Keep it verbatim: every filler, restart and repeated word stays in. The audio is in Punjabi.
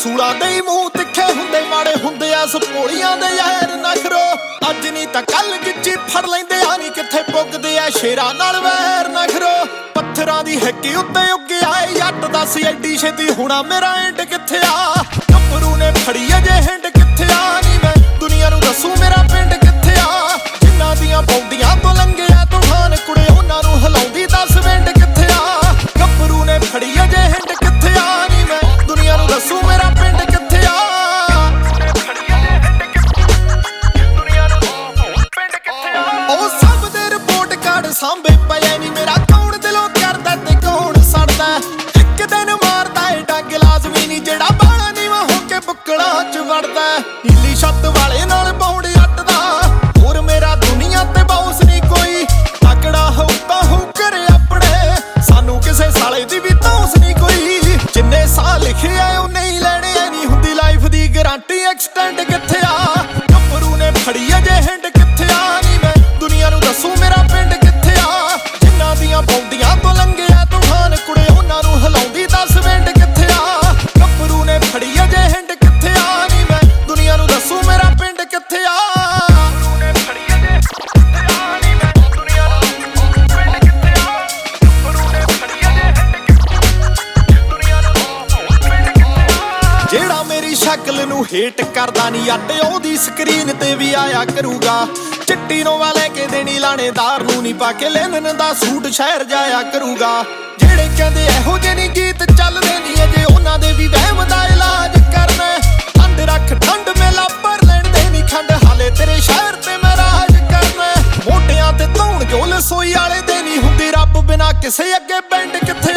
ਰਸੂਲਾਂ ਦੇ ਮੂੰਹ ਤਿੱਖੇ ਹੁੰਦੇ ਮਾੜੇ ਹੁੰਦੇ ਆ ਸਪੋਲੀਆਂ ਦੇ ਯਾਰ ਨਖਰੋ ਅੱਜ ਨਹੀਂ ਤਾਂ ਕੱਲ ਗਿੱਚੀ ਫੜ ਲੈਂਦੇ ਆ ਨੀ ਕਿੱਥੇ ਪੁੱਗਦੇ ਆ ਸ਼ੇਰਾਂ ਨਾਲ ਵੈਰ ਨਖਰੋ ਪੱਥਰਾਂ ਦੀ ਹੈਕੀ ਉੱਤੇ ਉੱਗਿਆ ਏ ਜੱਟ ਦੱਸ ਐਡੀ ਛੇਤੀ ਹੋਣਾ ਮੇਰਾ ਐਂਡ ਕਿੱਥੇ ਆ ਗੱਭਰੂ ਨੇ ਫੜੀ ਅਜੇ ਹਿੰਡ ਕਿੱਥੇ ਆ ਨੀ ਮੈਂ ਦੁਨੀਆ ਨੂੰ ਦੱਸੂ ਮੇਰਾ ਪਿੰਡ ਕਿੱਥੇ ਆ ਜਿਨ੍ਹਾਂ ਦੀਆਂ ਪੌਂਡੀਆਂ ਤੋਂ ਲੰਘਿਆ ਤੂਫਾਨ ਕੁੜੇ ਉਹਨਾਂ ਨੂੰ ਹਿਲਾਉਂਦੀ ਦਸ ਵਿੰਡ ਕਿੱਥੇ ਆ ਗੱਭਰੂ ਨੇ ਫੜੀ ਅਜੇ ਹਿੰਡ ਕਿੱਥੇ ਆ ਨੀ ਮੈਂ ਦੁਨੀਆ ਨੂੰ ਦੱਸੂ ਮੇਰਾ ਪਿੰਡ ਕਿੱਥੇ ਆ ਉਹ ਸਭ ਦੇ ਰਿਪੋਰਟ ਕਾਰਡ ਸਾਂਭੇ ਪਏ ਨੀ ਮੇਰਾ ਕੌਣ ਦਿਲੋਂ ਕਰਦਾ ਤੇ ਕੌਣ ਸੜਦਾ ਇੱਕ ਦਿਨ ਮਾਰਦਾ ਏ ਡੰਗ ਲਾਜ਼ਮੀ ਨੀ ਜਿਹੜਾ ਬਾਲਾ ਨੀਵਾ ਹੋ ਕੇ ਬੁੱਕਲਾਂ ਚ ਵੜਦਾ ਨੀਲੀ ਛੱਤ ਵਾਲੇ ਨਾਲ ਪੌਂਡ ਅੱਟਦਾ ਹੋਰ ਮੇਰਾ ਦੁਨੀਆ ਤੇ ਬਾਉਸ ਨੀ ਕੋਈ ਤਕੜਾ ਹੋਊ ਤਾਂ ਹੋਊ ਘਰੇ ਆਪਣੇ ਸਾਨੂੰ ਕਿਸੇ ਸਾਲੇ ਦੀ ਵੀ ਧੌਂਸ ਨੀ ਕੋਈ ਜਿੰਨੇ ਸਾਲ ਲਿਖੇ ਆ ਉਹ ਨਹੀਂ ਲੈਣੇ ਨਹੀਂ ਹੁੰਦੀ ਲਾਈਫ ਦੀ ਗਾਰੰਟੀ ਐਕਸਟੈਂਡ ਕਿੱਥੇ ਆ ਗੱਭਰੂ ਨੇ ਫੜੀ ਅਜੇ ਹਿੰਡ ਕਿੱਥੇ ਆ ਨੀ ਮੈਂ ਦੁਨੀਆ ਨੂੰ ਦੱਸੂ ਮੇਰਾ ਪਿੰਡ ਕਿੱਥੇ ਆ ਜਿਨ੍ਹਾਂ ਦੀਆਂ ਪੌਂਡੀਆਂ ਤੋਂ ਲੰਘਿਆ ਤੂਫਾਨ ਕੁੜੇ ਉਹਨਾਂ ਨੂੰ ਹਿਲਾਉਂਦੀ ਦਸ ਵਿੰਡ ਕਿੱਥੇ ਆ ਗੱਭਰੂ ਨੇ ਫੜੀ ਅਜੇ ਹਿੰਡ ਕਿੱਥੇ ਆ ਨੀ ਮੈਂ ਦੁਨੀਆ ਨੂੰ ਦੱਸੂ ਮੇਰਾ ਪਿੰਡ ਕਿੱਥੇ ਆ ਜਿਹੜਾ ਮੇਰੀ ਸ਼ਕਲ ਨੂੰ ਹੇਟ ਕਰਦਾ ਨੀ ਅੱਡ ਉਹਦੀ ਸਕਰੀਨ ਤੇ ਵੀ ਆਇਆ ਕਰੂਗਾ ਚਿੱਟੀ ਨੋਵਾ ਲੈ ਕੇ ਦੇਣੀ ਲਾਣੇਦਾਰ ਨੂੰ ਨੀ ਪਾ ਕੇ ਲੈਣਨ ਦਾ ਸੂਟ ਸ਼ਹਿਰ ਜਾਇਆ ਕਰੂਗਾ ਜਿਹੜੇ ਕਹਿੰਦੇ ਇਹੋ ਜਿਹੇ ਨੀ ਗੀਤ ਚੱਲਦੇ ਨੀ ਅਜੇ ਉਹਨਾਂ ਦੇ ਵੀ ਵਹਿਮ ਦਾ ਇਲਾਜ ਕਰਨਾ ਠੰਡ ਰੱਖ ਠੰਡ ਮੇਲਾ ਪਰ ਲੈਣ ਦੇ ਨੀ ਖੰਡ ਹਾਲੇ ਤੇਰੇ ਸ਼ਹਿਰ ਤੇ ਮੈਂ ਰਾਜ ਕਰਨਾ ਮੋਢਿਆਂ ਤੇ ਧੌਣ ਜੋ ਲਸੋਈ ਵਾਲੇ ਦੇ ਨੀ ਹੁੰਦੀ ਰੱਬ ਬਿਨਾ ਕਿਸੇ ਅੱਗੇ ਪਿੰਡ ਕਿੱਥੇ